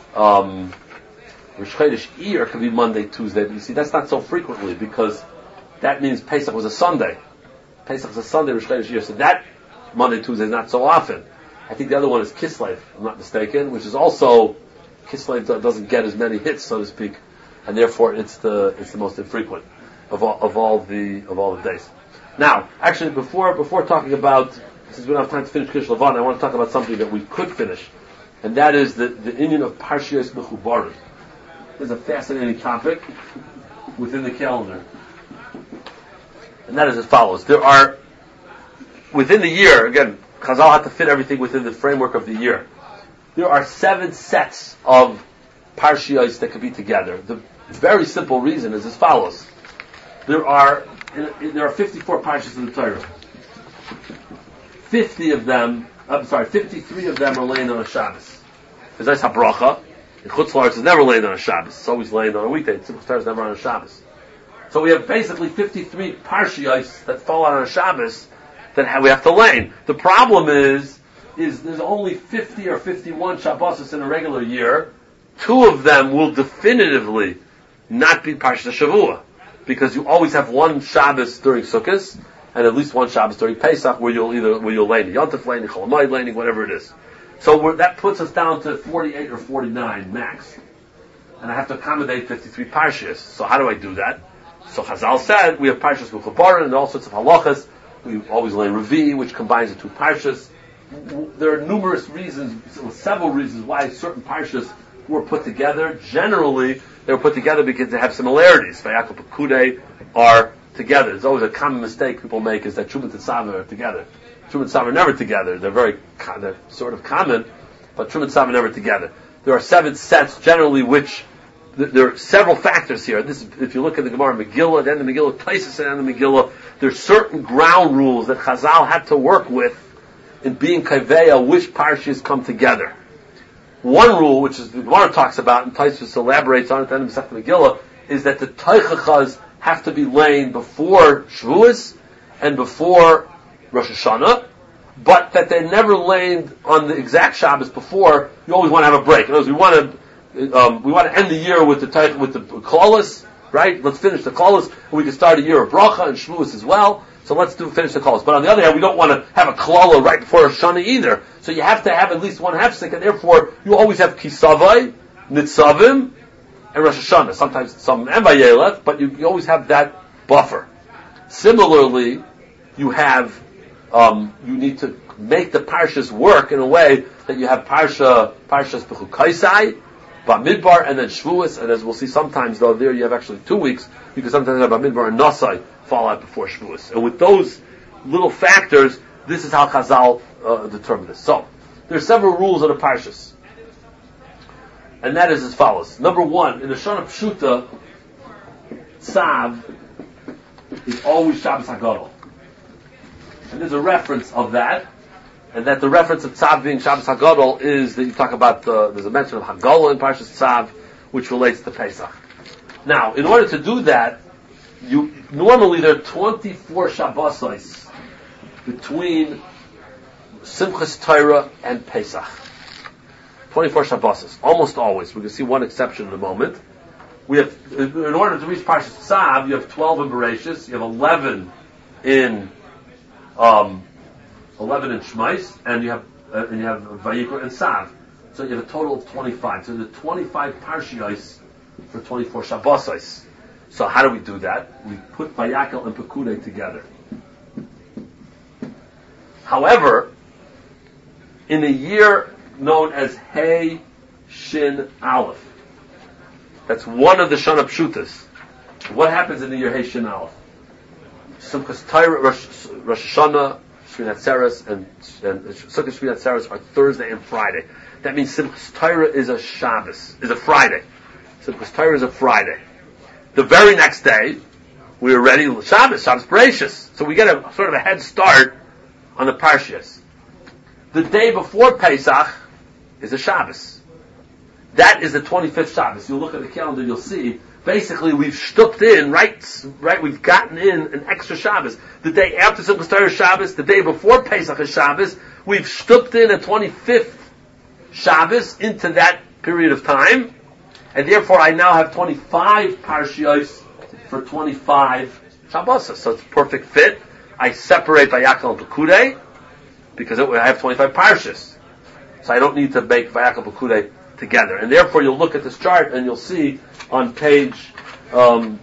Iyar can be Monday, Tuesday. But you see, that's not so frequently because that means Pesach was a Sunday. Pesach is a Sunday, Rosh Chodesh Iyar. So that Monday, Tuesday is not so often. I think the other one is Kislev, if I'm not mistaken, which is also, Kislev doesn't get as many hits, so to speak. And therefore, it's the most infrequent of all the days. Now, actually, before talking about, since we don't have time to finish Kiddush Levana, I want to talk about something that we could finish, and that is the Inyan of Parshiyos Mechubarim. It's a fascinating topic within the calendar, and that is as follows: there are within the year. Again, Chazal had to fit everything within the framework of the year. There are 7 sets of Parshiyos that could be together. The very simple reason is as follows. There are 54 Parshas in the Torah. 53 of them are laying on a Shabbos. There's a bracha. In Chutz La'aretz is never laying on a Shabbos. It's always laying on a weekday. The Torah is never on a Shabbos. So we have basically 53 Parshiyos that fall on a Shabbos, that we have to lane. The problem is there's only 50 or 51 Shabbosos in a regular year. 2 of them will definitively not be Parshat Shavua, because you always have one Shabbos during Sukkot and at least one Shabbos during Pesach where you'll lane, Yontif laning, Chol Hamoed laning, whatever it is. So that puts us down to 48 or 49 max. And I have to accommodate 53 Parshas. So how do I do that? So Chazal said we have Parshas B'Chubaron and all sorts of halachas. We always lane Revi, which combines the 2 Parshas. There are numerous reasons, several reasons why certain Parshas were put together. Generally, they were put together because they have similarities. Vayakal Pekudei are together. There's always a common mistake people make is that Truma and Tzava are together. Truma and Tzava are never together. They're sort of common, but Truma and Tzava are never together. There are 7 sets generally which, there are several factors here. If you look at the Gemara Megillah, the end of the Megillah, places at the end of the Megillah, there's certain ground rules that Chazal had to work with in being Kaveya, which parshas come together. One rule, which is the Gemara talks about, and Tosfos elaborates on at the end of Masechet Megillah, is that the Teichachas have to be lain before Shavuos and before Rosh Hashanah, but that they're never laid on the exact Shabbos before. You always want to have a break. In other words, we want to end the year with the Klolos, right? Let's finish the Klolos, and we can start a year of Bracha and Shavuos as well. So let's finish the Klolos. But on the other hand, we don't want to have a Klala right before Rosh Hashanah either. So you have to have at least one hefsek, and therefore you always have Kisavai, Nitzavim, and Rosh Hashanah. Sometimes some Embayeleth, but you always have that buffer. Similarly, you have you need to make the parshas work in a way that you have parshas Bechukaisai, Bamidbar, and then Shavuos, and as we'll see sometimes, though, there you have actually 2 weeks, because sometimes have Bamidbar and Nasai fall out before Shavuos. And with those little factors, this is how Chazal determined this. So, there are several rules of the parshas. And that is as follows. Number 1, in the Shana Pshuta, Tzav is always Shabbos HaGadol. And there's a reference of that, and that the reference of Tzav being Shabbos HaGadol is that you talk about, there's a mention of Hagala in Parshas Tzav, which relates to Pesach. Now, in order to do that, normally there are 24 Shabbosos between Simchas Torah and Pesach. 24 Shabbosos, almost always. We're going to see one exception in a moment. We have, in order to reach Parshas Tzav, you have 12 in Bereshis, you have 11 in 11 in Shmais, and you have Vayikra and Tzav. So you have a total of 25. So the 25 Parshios for 24 Shabbosos. So how do we do that? We put Vayakal and Pekudei together. However, in a year known as Hey Shin Aleph, that's one of the Shana Pshutas. What happens in the year Hey Shin Aleph? Simchas Torah, Rosh Hashanah, Shmini Atzeres, and Sukkot Shmini Atzeres are Thursday and Friday. That means Simchas Torah is a Shabbos, is a Friday. Simchas Torah is a Friday. The very next day, we are ready Shabbos Bereshis. So we get a sort of a head start on the Parshias. The day before Pesach is a Shabbos. That is the 25th Shabbos. You'll look at the calendar, you'll see, basically we've stupped in, right, we've gotten in an extra Shabbos. The day after Simchas Torah is Shabbos, the day before Pesach is Shabbos, we've stupped in a 25th Shabbos into that period of time, and therefore I now have 25 Parshios for 25 Shabbos. So it's a perfect fit. I separate Vayakal and Pekudei, because I have 25 Parshas. So I don't need to make Vayakal and Pekudei together. And therefore you'll look at this chart and you'll see on page 10,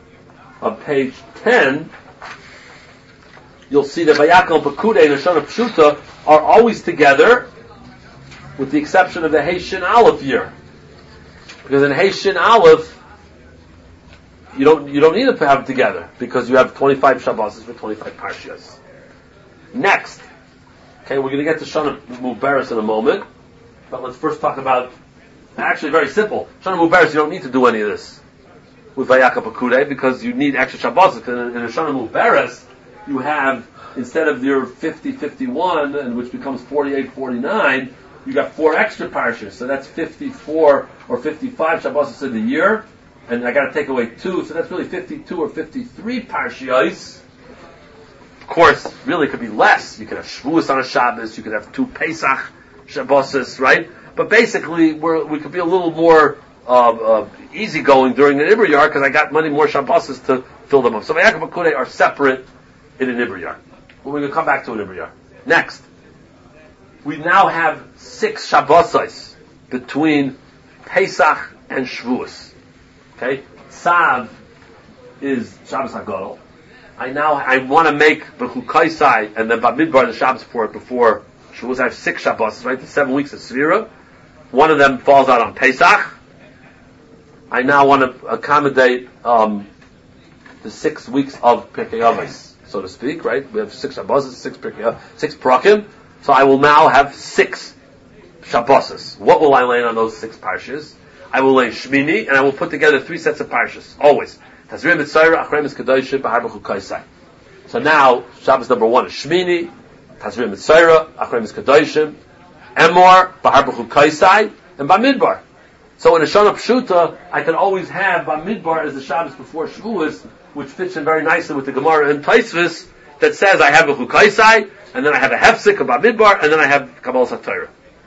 you'll see that Vayakal and Pekudei and the Shana Pshuta are always together, with the exception of the Hey Shin Aleph year. Because in Hey Shin Aleph, you don't need to have them together, because you have 25 Shabbos for 25 Parshias. Next, okay, we're going to get to Shana Mubaris in a moment, but let's first talk about, actually very simple, Shana Mubaris, you don't need to do any of this with Vayakal Pekudei, because you need extra Shabbos. In a Shana Mubaris, you have, instead of your 50-51, and which becomes 48-49, you got 4 extra Parshas, so that's 54 or 55 Shabbos in the year, and I got to take away 2, so that's really 52 or 53 Parshios course, really it could be less. You could have Shavuos on a Shabbos, you could have 2 Pesach Shabboses, right? But basically, we could be a little more easygoing during the Iber Yar because I got many more Shabboses to fill them up. So Vayakov Akudei are separate in an Iber Yar. But we're going to come back to an Iber Yar. Next, we now have 6 Shabbos between Pesach and Shavuos. Okay? Tzav is Shabbos HaGadol. I want to make B'chukaisai and then Bamidbar the Shabbos for it before Shavuos. I have 6 Shabbos, right? The 7 weeks of Svira. One of them falls out on Pesach. I now want to accommodate the 6 weeks of Pirkei Avos, so to speak, right? We have 6 Shabbos, 6 Prakim. So I will now have 6 Shabbos. What will I lay on those 6 parshas? I will lay Shmini, and I will put together 3 sets of parshas, always. Tazria Mitzayra, Achremis Kedoshim, Bahar B'chukaisai. So now, Shabbos number 1 is Shmini, Tazria Mitzayra, Achremis Kedoshim, Emor, Bahar B'chukaisai, and Bamidbar. So in a Shana Pshuta, I can always have Bamidbar as the Shabbos before Shavuos, which fits in very nicely with the Gemara and Taisvis that says I have a Chukaisai, and then I have a Hefsik of Bamidbar, and then I have Kabbalah Satorah.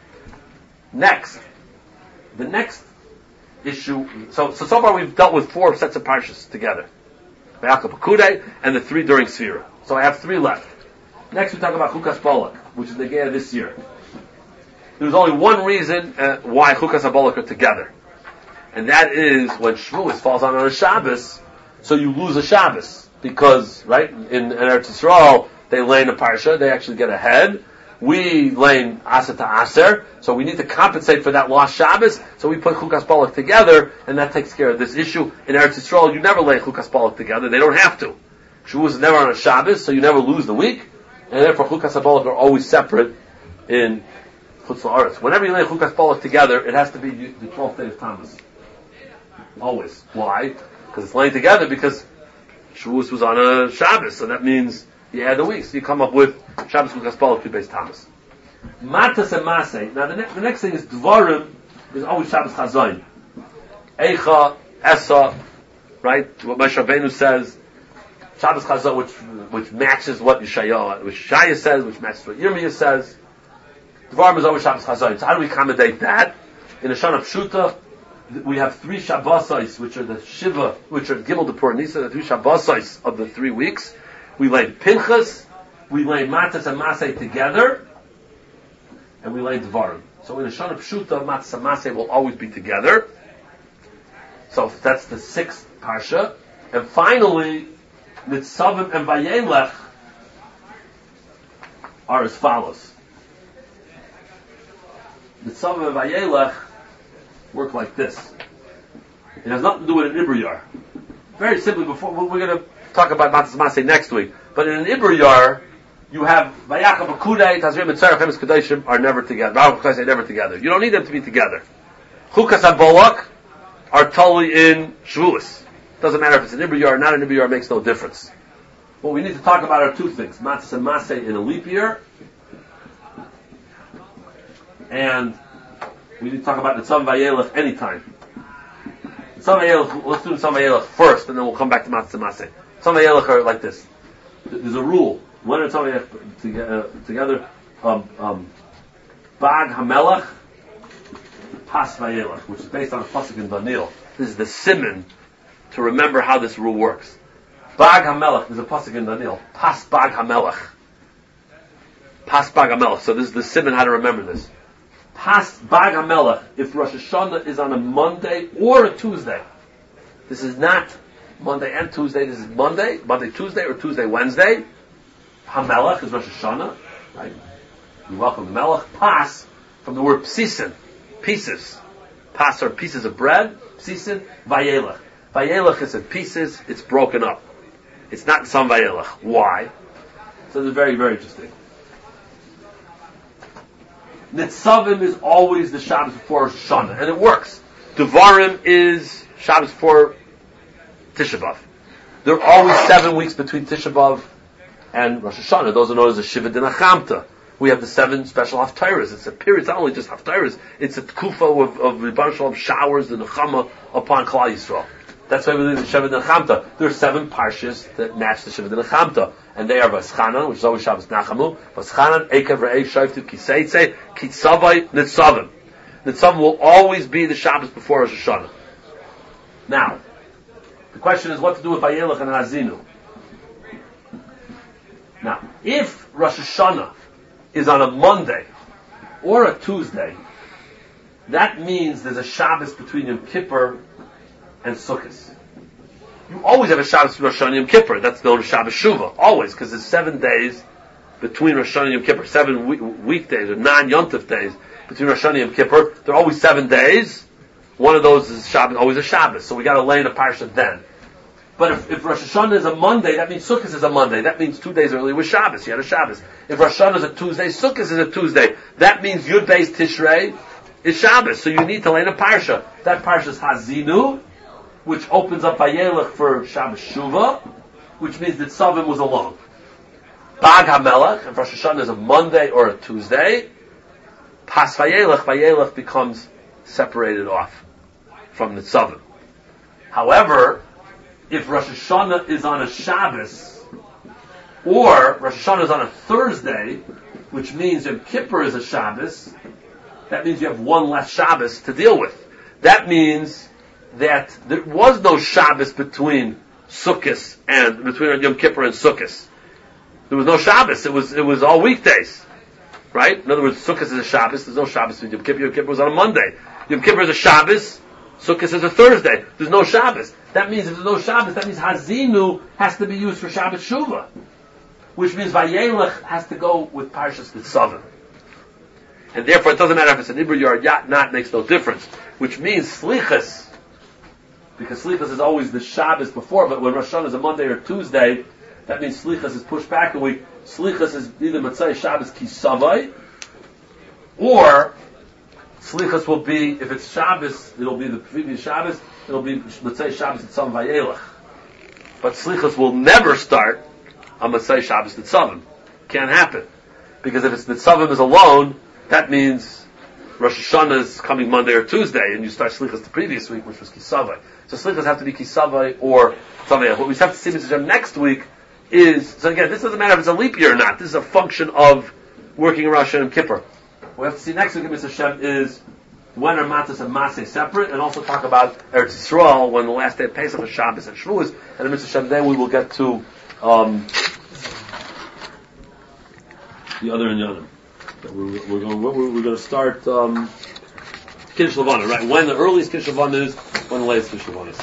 Next, the next issue, so far we've dealt with 4 sets of parshas together. Vayakov Akudei, and the 3 during Sfira. So I have 3 left. Next we talk about Chukas Balak, which is the Geah this year. There's only one reason why Chukas HaBalak are together. And that is when Shavuos falls on a Shabbos, so you lose a Shabbos. Because, right, in Eretz Yisrael, they lay in a parsha, they actually get ahead. We lay in Aser to Aser, so we need to compensate for that lost Shabbos, so we put Chukas Balak together, and that takes care of this issue. In Eretz Yisrael, you never lay Chukas Balak together, they don't have to. Shavuos is never on a Shabbos, so you never lose the week, and therefore Chukas HaBalak are always separate in Chutz La'aretz. Whenever you lay Chukas Balak together, it has to be the 12th day of Tammuz. Always. Why? Because it's laying together because Shavuos was on a Shabbos, so that means you add the weeks. So you come up with Shabbos Chukas Balak based Tammuz. Matas and Masei. Now the next thing is Dvarim is always Shabbos Chazayin. Eicha, Esa, right? What Moshe Rabbeinu says. Shabbos Chazayin, which matches what Yeshaya says, which matches what Yirmiyah says. Dvarim is always Shabbos Chazayin. So how do we accommodate that? In a Shana Pshuta, we have 3 Shabbosais, which are the Shiva, which are Gimel Depur Nisa, the 3 Shabbosais of the 3 weeks. We lay Pinchas, we lay Matas and Masei together, and we lay Dvarim. So in a Shana Pshuta, Matas and Masei will always be together. So that's the 6th Parsha. And finally, Nitzavim and Vayelech are as follows. Nitzavim and Vayelech work like this. It has nothing to do with an Iber Yar. Very simply, before we're going to talk about Matzah Maseh next week, but in an Iber Yar, you have Vayakov Akudei, Tazria Mitzayra, Chemes Kedoshim are never together. Bahar B'chukaisai never together. You don't need them to be together. Chukas HaBalak are totally in Shavuos. Doesn't matter if it's an Iber Yar or not an Iber Yar, makes no difference. What we need to talk about are 2 things: Matzah Maseh in a leap year, and we need to talk about Nitzavim Vayelech anytime. Nitzavim Vayelech, let's do Nitzavim Vayelech first, and then we'll come back to Matzah Maseh. Nitzavim Vayelech are like this. There's a rule. When are Nitzavim Vayelech together? Bag HaMelech, Pas Vayelech, which is based on a pasuk in Daniel. This is the siman to remember how this rule works. Bag HaMelech, there's a pasuk in Daniel. Pas Bag HaMelech. Pas Bag HaMelech. So this is the siman how to remember this. Pas Bag HaMelech, if Rosh Hashanah is on a Monday or a Tuesday. This is not Monday and Tuesday, this is Monday, Tuesday, or Tuesday, Wednesday. HaMelech is Rosh Hashanah, right? We welcome the Melech. Pas, from the word psisin, pieces. Pas are pieces of bread, psisin, Vayelech. Vayelech is in pieces, it's broken up. It's not some Vayelech. Why? So this is very, very interesting. Nitzavim is always the Shabbos before Rosh Hashanah, and it works. Devarim is Shabbos before Tisha B'Av. There are always 7 weeks between Tisha B'Av and Rosh Hashanah. Those are known as the Shiva Dinachamta. We have the 7 special Haftarahs. It's a period, it's not only just Haftarahs, it's a tkufa of Rebbeinu Shalom showers the Nechama upon Klal Yisrael. That's why we leave the Shevet Nechamta. There are 7 parshas that match the Shevet Nechamta. And they are Vaschanan, which is always Shabbos Nachamu, Vaschanan, Ekev Re'ei, Shoftu, Kiseitze, Kitzavai, Nitzavim. Nitzavim will always be the Shabbos before Rosh Hashanah. Now, the question is what to do with Vayelech and Hazinu. Now, if Rosh Hashanah is on a Monday or a Tuesday, that means there's a Shabbos between Yom Kippur and Sukkot. You always have a Shabbos between Rosh Hashanah and Yom Kippur. That's known as Shabbos Shuvah. Always, because there's 7 days between Rosh Hashanah and Yom Kippur. 7 weekdays or non-Yontif days between Rosh Hashanah and Yom Kippur. There are always 7 days. One of those is Shabbos, always a Shabbos. So we got to lay in a parsha then. But if Rosh Hashanah is a Monday, that means Sukkot is a Monday. That means 2 days earlier was Shabbos. You had a Shabbos. If Rosh Hashanah is a Tuesday, Sukkot is a Tuesday. That means Yud Beis Tishrei is Shabbos. So you need to lay in a parsha. That parsha is Hazinu, which opens up Vayelech for Shabbos Shuvah, which means that Tzavim was alone. Bag HaMelech, if Rosh Hashanah is a Monday or a Tuesday, Pas Vayelech becomes separated off from the Tzavim. However, if Rosh Hashanah is on a Shabbos, or Rosh Hashanah is on a Thursday, which means Yom Kippur is a Shabbos, that means you have one less Shabbos to deal with. That means that there was no Shabbos between Sukkot and between Yom Kippur and Sukkot. There was no Shabbos. It was all weekdays, right? In other words, Sukkot is a Shabbos. There's no Shabbos between Yom Kippur. Yom Kippur was on a Monday. Yom Kippur is a Shabbos. Sukkot is a Thursday. There's no Shabbos. That means if there's no Shabbos, that means Hazinu has to be used for Shabbos Shuvah, which means Vayelech has to go with Parshas Nitzavim. And therefore, it doesn't matter if it's an Ibra or a not, makes no difference. Which means Slichas, because Slichas is always the Shabbos before, but when Rosh Hashanah is a Monday or Tuesday, that means Slichas is pushed back a week. Slichas is either Matzai Shabbos Kisavai, or Slichas will be, if it's Shabbos, it'll be the previous Shabbos, it'll be Matzai Shabbos Nitzavim Vayelech. But Slichas will never start on Matzai Shabbos Nitzavim. Can't happen. Because if it's Nitzavim is alone, that means Rosh Hashanah is coming Monday or Tuesday, and you start Slichas the previous week, which was Kisavai. So Slichas have to be Kisavai or Tzavei. What we have to see Mr. next week is, so again, this doesn't matter if it's a leap year or not. This is a function of working around Rosh Hashanah and Kippur. What we have to see next week, Mr. Shem, is when are Matzos and Maseh separate, and also talk about Eretz Yisrael, when the last day of Pesach is Shabbos and Shavuos, and Mr. Shem, then we will get to the other Inyanim. We're going to start Kiddush Levana, right? When the earliest Kiddush Levana is, when the latest Kiddush Levana is.